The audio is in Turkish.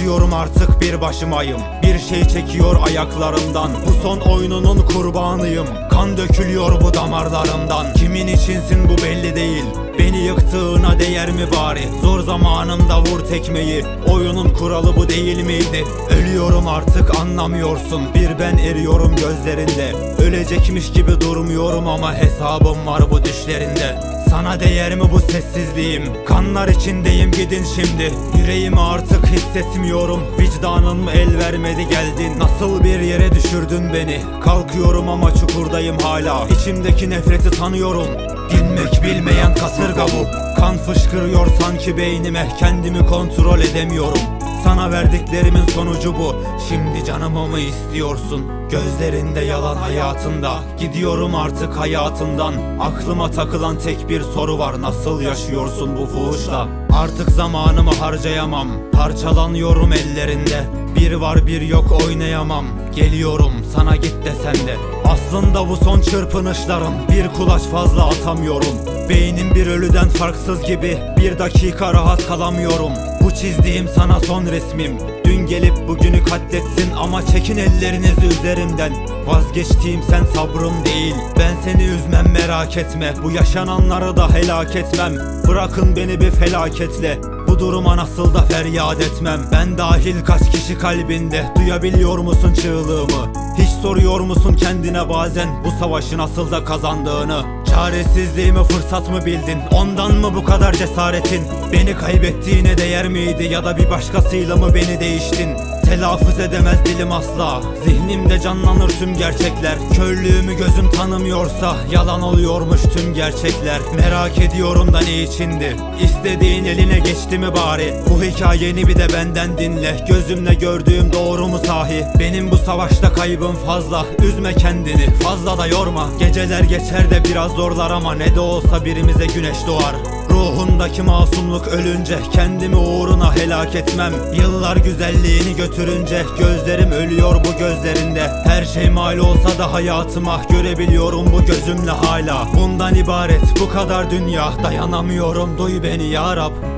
İstiyorum artık bir başımayım. Bir şey çekiyor ayaklarımdan. Bu son oyununun kurbanıyım. Kan dökülüyor bu damarlarımdan. Kimin içinsin bu belli değil. Beni yıktığına değer mi bari? Zor zamanımda vur tekmeyi. Oyunun kuralı bu değil miydi? Ölüyorum artık anlamıyorsun. Bir ben eriyorum gözlerinde. Ölecekmiş gibi durmuyorum ama hesabım var bu düşlerinde. Sana değer mi bu sessizliğim? Kanlar içindeyim, gidin şimdi. Yüreğimi artık hissetmiyorum. Vicdanım el vermedi, geldin. Nasıl bir yere düşürdün beni? Kalkıyorum ama çukurdayım hala. İçimdeki nefreti tanıyorum. Dinmek bilmeyen kasırga bu. Kan fışkırıyor sanki beynime. Kendimi kontrol edemiyorum. Sana verdiklerimin sonucu bu. Şimdi canımı mı istiyorsun? Gözlerinde yalan hayatında. Gidiyorum artık hayatından. Aklıma takılan tek bir soru var. Nasıl yaşıyorsun bu fuhuşla? Artık zamanımı harcayamam. Parçalanıyorum ellerinde. Bir var bir yok oynayamam. Geliyorum sana git desen de. Aslında bu son çırpınışlarım. Bir kulaç fazla atamıyorum. Beynim bir ölüden farksız gibi. Bir dakika rahat kalamıyorum. Bu çizdiğim sana son resmim. Dün gelip bugünü katletsin ama çekin ellerinizi üzerimden. Vazgeçtiğim sen sabrım değil. Ben seni üzmem merak etme. Bu yaşananları da helak etmem. Bırakın beni bir felaketle. Bu duruma nasıl da feryat etmem. Ben dahil kaç kişi kalbinde. Duyabiliyor musun çığlığımı? Hiç soruyor musun kendine bazen bu savaşı nasıl da kazandığını? Çaresizliğimi fırsat mı bildin? Ondan mı bu kadar cesaretin? Beni kaybettiğine değer miydi? Ya da bir başkasıyla mı beni değiştin? Telaffuz edemez dilim asla. Zihnimde canlanır tüm gerçekler. Körlüğümü gözüm tanımıyorsa yalan oluyormuş tüm gerçekler. Merak ediyorum da ne içindi? İstediğin eline geçti mi bari? Bu hikayeni bir de benden dinle. Gözümle gördüğüm doğru mu sahi? Benim bu savaşta kaybım fazla. Üzme kendini, fazla da yorma. Geceler geçer de biraz zorlar ama ne de olsa birimize güneş doğar. Ruhundaki masumluk ölünce kendimi uğruna helak etmem. Yıllar güzelliğini götürünce gözlerim ölüyor bu gözlerinde. Her şey mal olsa da hayatıma görebiliyorum bu gözümle hala. Bundan ibaret bu kadar dünya, dayanamıyorum, duy beni ya Rab.